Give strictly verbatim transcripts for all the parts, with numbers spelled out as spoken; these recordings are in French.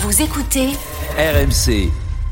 Vous écoutez R M C.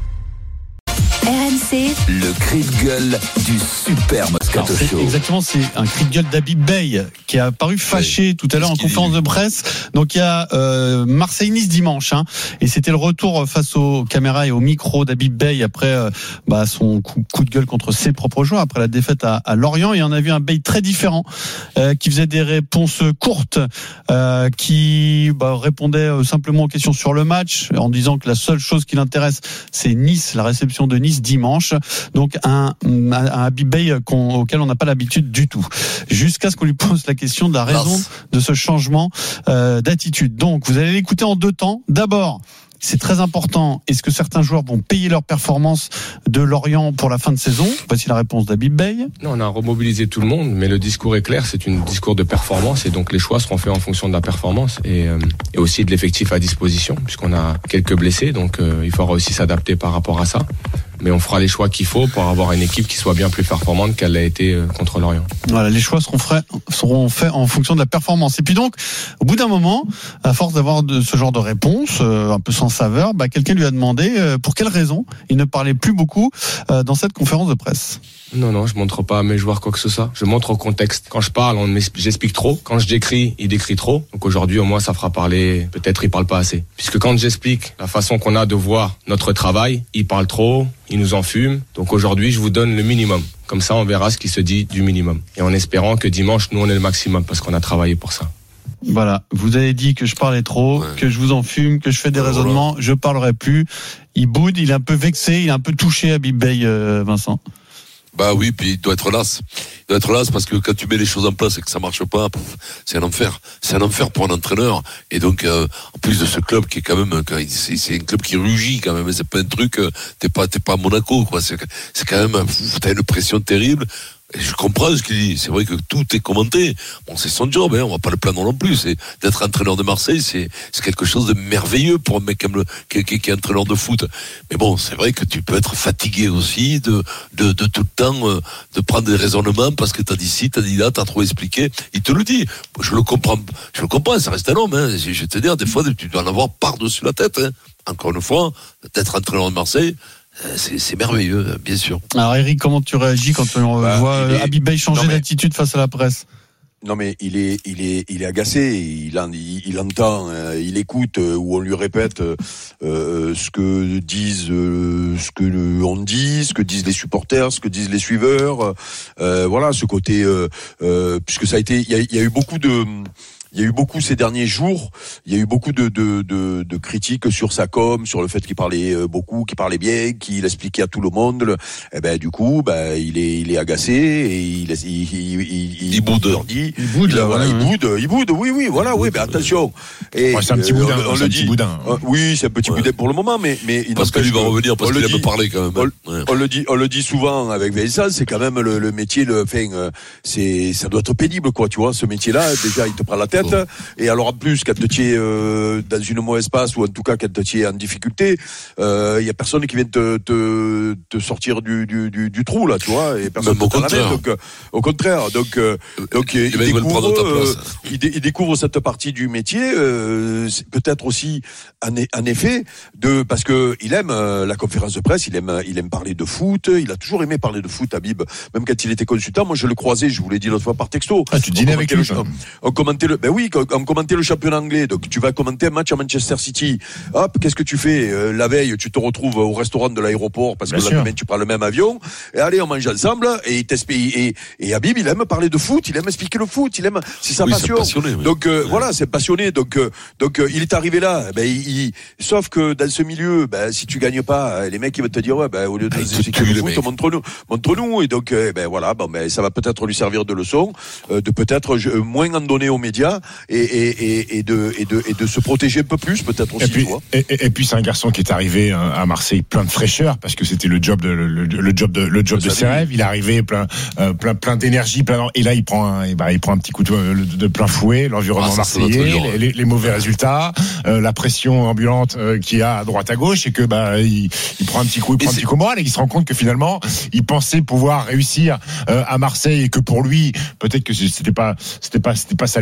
R M C, Le cri de gueule du Super Moscato Alors, Show. Exactement, c'est un cri de gueule d'Habib Beye qui a paru fâché oui. tout à l'heure en conférence de presse. Donc il y a euh, Marseille-Nice dimanche, hein, et c'était le retour face aux caméras et au micro d'Habib Beye après euh, bah, son coup, coup de gueule contre ses propres joueurs après la défaite à, à Lorient. Et on a vu un Beye très différent euh, qui faisait des réponses courtes, euh, qui bah, répondait simplement aux questions sur le match en disant que la seule chose qui l'intéresse c'est Nice, la réception de Nice dimanche. Donc un, un, un Habib Beye qu'on, auquel on n'a pas l'habitude du tout. Jusqu'à ce qu'on lui pose la question de la raison Lance. de ce changement euh, d'attitude. Donc vous allez l'écouter en deux temps. D'abord, c'est très important. Est-ce que certains joueurs vont payer leur performance de Lorient pour la fin de saison? Voici la réponse d'Habib Beye. Non, on a remobilisé tout le monde, mais le discours est clair. C'est un discours de performance et donc les choix seront faits en fonction de la performance et, euh, et aussi de l'effectif à disposition, puisqu'on a quelques blessés, donc euh, il faudra aussi s'adapter par rapport à ça. Mais on fera les choix qu'il faut pour avoir une équipe qui soit bien plus performante qu'elle l'a été contre Lorient. Voilà, les choix seront faits, seront faits en fonction de la performance. Et puis donc, au bout d'un moment, à force d'avoir de, ce genre de réponse, euh, un peu sans saveur, bah, quelqu'un lui a demandé euh, pour quelle raison il ne parlait plus beaucoup euh, dans cette conférence de presse. Non, non, je montre pas à mes joueurs quoi que ce soit. Je montre au contexte. Quand je parle, on j'explique trop. Quand je décris, il décrit trop. Donc aujourd'hui, au moins, ça fera parler. Peut-être il parle pas assez. Puisque quand j'explique la façon qu'on a de voir notre travail, il parle trop, il nous enfume. Donc aujourd'hui, je vous donne le minimum. Comme ça, on verra ce qui se dit du minimum. Et en espérant que dimanche, nous, on ait le maximum parce qu'on a travaillé pour ça. Voilà, vous avez dit que je parlais trop, ouais. que je vous enfume, que je fais des voilà. raisonnements, je parlerai plus. Il boude, il est un peu vexé, il est un peu touché, Habib Beye, euh, Vincent. Bah oui, puis il doit être las. Il doit être las parce que quand tu mets les choses en place et que ça marche pas, c'est un enfer. C'est un enfer pour un entraîneur. Et donc, euh, en plus de ce club qui est quand même, c'est, c'est un club qui rugit quand même. C'est pas un truc, t'es pas, t'es pas à Monaco, quoi. C'est, c'est quand même, t'as une pression terrible. Et je comprends ce qu'il dit. C'est vrai que tout est commenté. Bon, c'est son job, hein. On va pas le plaindre non plus. C'est d'être entraîneur de Marseille, c'est, c'est quelque chose de merveilleux pour un mec comme le, qui, qui, qui est entraîneur de foot. Mais bon, c'est vrai que tu peux être fatigué aussi de, de, de tout le temps, euh, de prendre des raisonnements parce que t'as dit ci, t'as dit là, t'as trop expliqué. Il te le dit. Je le comprends. Je le comprends. Ça reste un homme, hein. Je vais te dire, des fois, tu dois en avoir par-dessus la tête, hein. Encore une fois, d'être entraîneur de Marseille, C'est, c'est merveilleux, bien sûr. Alors Eric, comment tu réagis quand on bah, voit est... Habib Beye changer non, mais... d'attitude face à la presse? Non mais il est il est il est agacé, il en, il, il entend, euh, il écoute euh, où on lui répète euh, ce que disent euh, ce que le, on dit, ce que disent les supporters, ce que disent les suiveurs. Euh, voilà, ce côté euh, euh, puisque ça a été il y a, il y a eu beaucoup de Il y a eu beaucoup ces derniers jours, il y a eu beaucoup de, de, de, de critiques sur sa com, sur le fait qu'il parlait beaucoup, qu'il parlait bien, qu'il expliquait à tout le monde. Le, et ben du coup, ben il est, il est agacé et il, il, il, il, il boude. Dit, il boude, il, là, voilà, ouais, il boude, il boude. Oui, oui, voilà, oui, mais attention. Et ouais, c'est un petit boudin. On, on le dit. Boudin. Euh, oui, c'est un petit ouais. boudin pour le moment, mais mais parce que lui va revenir parce qu'il aime parler quand même. On, ouais. on le dit, on le dit souvent avec Vincent, c'est quand même le, le métier, le, enfin, c'est, ça doit être pénible, quoi, tu vois, ce métier-là. Déjà, il te prend la tête. Oh. Et alors en plus, quand tu es euh, dans une mauvaise passe ou en tout cas quand tu es en difficulté, il euh, y a personne qui vient te, te, te sortir du, du, du, du trou là, tu vois, et personne ne te ramène. Donc euh, au contraire, donc euh, donc il découvre, euh, il, dé, il découvre cette partie du métier, euh, peut-être aussi en, en effet de parce que il aime euh, la conférence de presse, il aime il aime parler de foot, il a toujours aimé parler de foot, Habib, même quand il était consultant. Moi je le croisais, je vous l'ai dit l'autre fois par texto. Ah, tu dînais avec lui. Le, on commentait le, ben oui, on commentait le championnat anglais, donc tu vas commenter un match à Manchester City. Hop, qu'est-ce que tu fais euh, la veille? Tu te retrouves au restaurant de l'aéroport parce Bien que le lendemain tu prends le même avion. Et allez, on mange ensemble. Et et, et, et Habib, il aime parler de foot, il aime expliquer le foot, il aime, c'est sa oui, passion. C'est passionné, oui. Donc euh, ouais. voilà, c'est passionné. Donc euh, donc euh, il est arrivé là. Ben il, il, sauf que dans ce milieu, ben si tu gagnes pas, les mecs ils vont te dire ouais ben au lieu de expliquer le foot, montre-nous, montre-nous. Et donc euh, ben voilà, bon ben ça va peut-être lui servir de leçon, euh, de peut-être euh, moins en donner aux médias et et, et, et de et de et de se protéger un peu plus peut-être aussi. Et puis, tu vois. Et, et, et puis c'est un garçon qui est arrivé à Marseille plein de fraîcheur parce que c'était le job de le, le job de le job de ses rêves. Il est arrivé plein euh, plein plein d'énergie, plein et là il prend un, et bah, il prend un petit coup de, de plein fouet, l'environnement ah, marseillais, les, les, les mauvais résultats, euh, la pression ambulante euh, qu'il y a à droite à gauche et que bah il, il prend un petit coup, il prend un petit coup moral et il se rend compte que finalement il pensait pouvoir réussir euh, à Marseille et que pour lui peut-être que c'était pas c'était pas c'était pas ça allait pas être facile.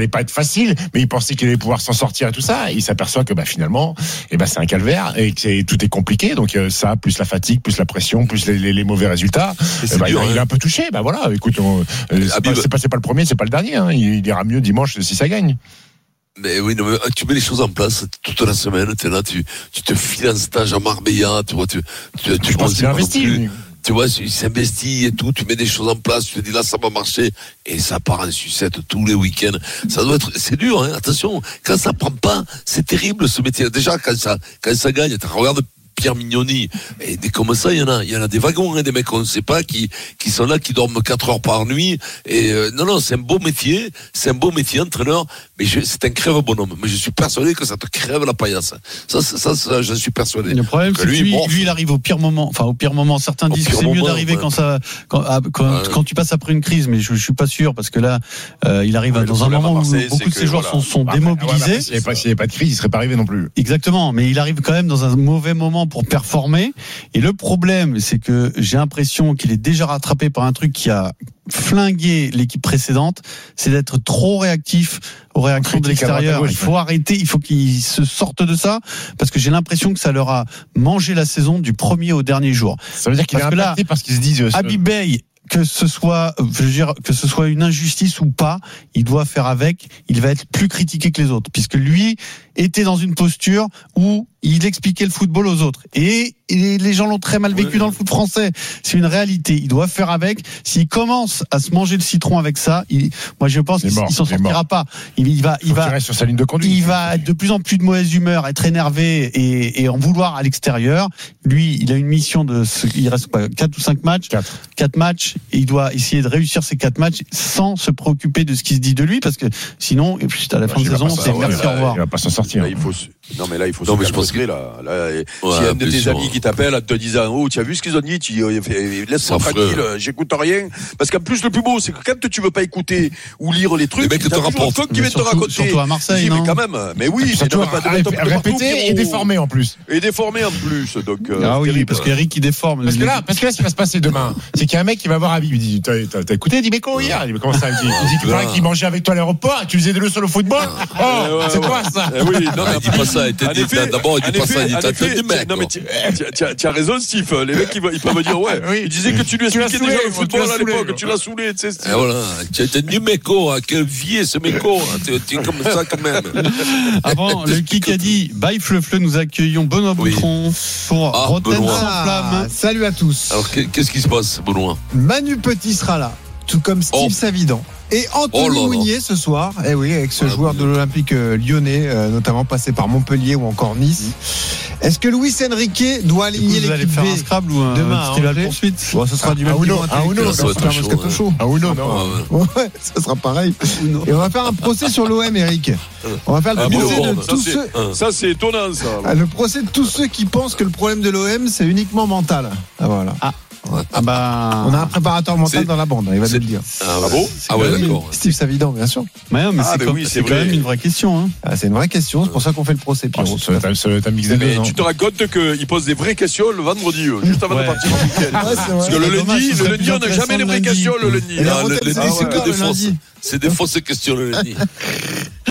facile, mais il pensait qu'il allait pouvoir s'en sortir et tout ça. Et il s'aperçoit que bah, finalement, eh ben, c'est un calvaire et que c'est, tout est compliqué. Donc euh, ça, plus la fatigue, plus la pression, plus les, les, les mauvais résultats. Eh ben, dur, il, hein. il est un peu touché. Bah voilà, écoute, on, euh, c'est, pas, c'est, pas, c'est pas le premier, c'est pas le dernier. Hein. Il, il ira mieux dimanche si ça gagne. Mais oui, non, mais tu mets les choses en place toute la semaine. T'es là, tu, tu te files un stage à Marbella. Tu vois, tu, tu, tu je pense qu'il investit. Tu vois, il s'investit et tout, tu mets des choses en place, tu te dis là ça va marcher, et ça part en sucette tous les week-ends. Ça doit être, c'est dur, hein, attention, quand ça prend pas, c'est terrible ce métier. Déjà, quand ça, quand ça gagne, regarde Pierre Mignoni, et des comme ça, il y en a, il y en a des wagons, hein, des mecs qu'on ne sait pas, qui, qui sont là, qui dorment quatre heures par nuit, et euh, non, non, c'est un beau métier, c'est un beau métier, entraîneur, mais je, c'est un crève bonhomme, mais je suis persuadé que ça te crève la paillasse. Ça, ça, ça, ça je suis persuadé. Le problème, c'est que lui, lui, lui, il arrive au pire moment, enfin, au pire moment, certains au disent que c'est moment, mieux d'arriver ouais. quand ça, quand, quand, ouais. quand tu passes après une crise, mais je, je suis pas sûr, parce que là, euh, il arrive ouais, dans un moment où beaucoup de ses joueurs voilà. sont, sont bah, démobilisés. Ouais, bah, s'il n'y avait, avait pas de crise, il serait pas arrivé non plus. Exactement, mais il arrive quand même dans un mauvais moment pour performer. Et le problème, c'est que j'ai l'impression qu'il est déjà rattrapé par un truc qui a flingué l'équipe précédente, c'est d'être trop réactif aux réactions de l'extérieur. Il faut arrêter, il faut qu'ils se sortent de ça, parce que j'ai l'impression que ça leur a mangé la saison du premier au dernier jour. Ça veut dire qu'il est impacté parce qu'ils se disent... Habib Beye, que ce soit, je veux dire, que ce soit une injustice ou pas, il doit faire avec, il va être plus critiqué que les autres, puisque lui était dans une posture où il expliquait le football aux autres. Et, et les gens l'ont très mal vécu oui. dans le foot français. C'est une réalité. Il doit faire avec. S'il commence à se manger le citron avec ça, il, moi je pense qu'il mort, s'en sortira mort. pas. Il, il va, il va, il sur sa ligne de conduite. Il va être de plus en plus de mauvaise humeur, être énervé et, et en vouloir à l'extérieur. Lui, il a une mission de, il reste quoi, quatre ou cinq matchs, quatre, quatre matchs. Et il doit essayer de réussir ces quatre matchs sans se préoccuper de ce qui se dit de lui, parce que sinon, à la fin de saison, c'est merci, au revoir. Il va pas s'en sortir. Là, il faut, non mais là il faut non, se concentrer là. Là, ouais, s'il y a un de tes amis qui t'appelle en te disant oh tu as vu ce qu'ils ont dit, tu laisse-moi tranquille, j'écoute rien. Parce qu'en plus le plus beau c'est que quand tu veux pas écouter ou lire les trucs, les mecs te rapportent, qui viennent te raconter. Surtout à Marseille, dis, non mais quand même. Mais oui, mais surtout à répéter et déformer en plus. Et déformer en plus. Donc ah oui, parce qu'Eric il déforme. Parce que là, parce que là, ce qui va se passer demain, c'est qu'il y a un mec qui va voir Habib, il dit t'as écouté Dimeco hier, il dit comment ça, il dit tu parlais qu'il mangeait avec toi à l'aéroport, tu faisais des leçons au football. Oh, c'est quoi ça? Oui, non, il dit pas ça. D'abord, il dit pas ça, il dit t'as fait du mec. Non, mais tu as raison, Steve. Les mecs, ils peuvent me dire, ouais. Oui. Il disait que tu lui expliquais déjà le football à l'époque, que tu l'as saoulé, tu sais. Et voilà. Tu es du méco, quel vieux ce méco. Tu es comme ça quand même. Avant, le Kikadi, bye Fleu-Fleu, nous accueillons Benoît Boutron pour ah, Rotten sans flamme. Salut à tous. Alors, qu'est-ce qui se passe, Benoît? Manu Petit sera là, tout comme Steve oh. Savidan. Et Anthony oh Mounier ce soir, eh oui, avec ce ouais, joueur de l'Olympique lyonnais, euh, notamment passé par Montpellier ou encore Nice. Mmh. Est-ce que Luis Enrique doit aligner l'équipe B? Vous allez faire un Scrabble ou un demain petit la poursuite? Bon, ce sera du même niveau. Ah Uno, ça sera un Moscato Show. Ah Uno, non. Ouais, ça sera pareil. Et on va faire un procès sur l'O M, Eric. On va faire le ah, procès bon, de ça, tous c'est, ceux. Ça, c'est étonnant, ça. Ah, le procès de tous ceux qui pensent que le problème de l'O M, c'est uniquement mental. Ah, voilà. Ah. Ah bah... On a un préparateur mental c'est... dans la bande, il va nous le dire. Ah, ah bon Ah ouais, d'accord. Steve Savidan, bien sûr. Mais, non, mais ah, c'est, bah comme, oui, c'est, c'est quand même une vraie question. Hein. Ah, c'est une vraie question, c'est pour ça qu'on fait le procès, Pierrot. Oh, ça, ça, ça mix mais tu te rends compte qu'il pose des vraies questions le vendredi, juste avant ouais. de partir au week-end. Ouais, parce que le lundi, le lundi, on n'a jamais les vraies questions le lundi. C'est des fausses questions le lundi.